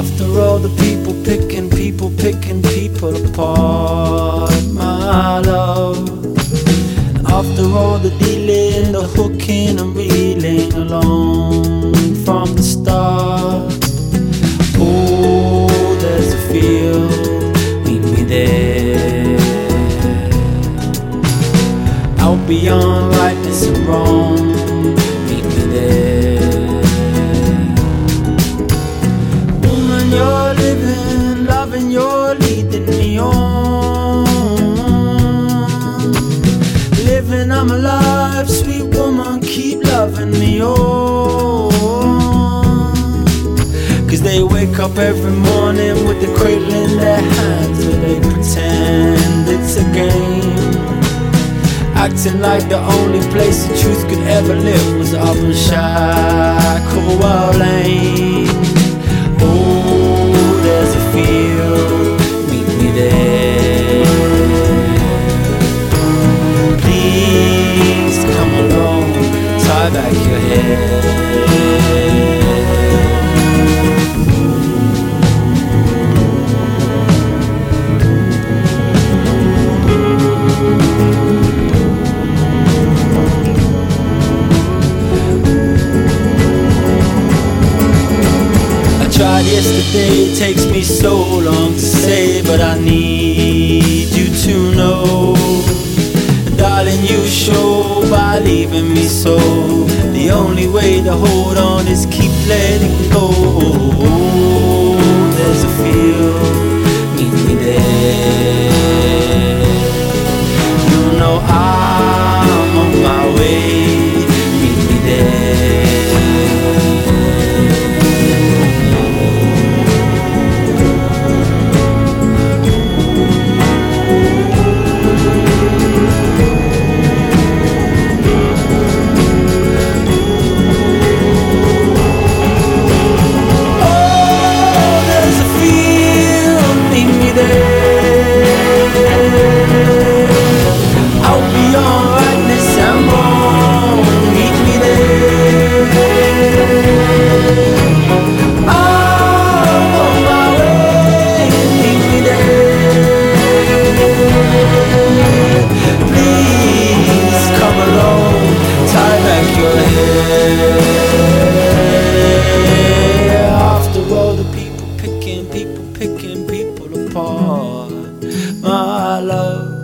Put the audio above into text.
After all the people picking people apart, my love. After all the dealing, the hooking and reeling along from the start. Oh, there's a field, meet me there. Out beyond rightness and wrong, meet me there. Woman, you're living, loving, you're leading me on. Living, I'm alive, sweet woman, keep loving me on. Cause they wake up every morning with the cradle in their hands, and they pretend it's a game, acting like the only place the truth could ever live was up in Shacklewell Lane. Oh, there's a field, meet me there. Please come along, tie back your hair. Tried yesterday, it takes me so long to say, but I need you to know, darling, you show by leaving me so. The only way to hold on is keep letting go. There's a field, meet me there. You know I'm on my way, meet me there. After all the people picking people apart, my love.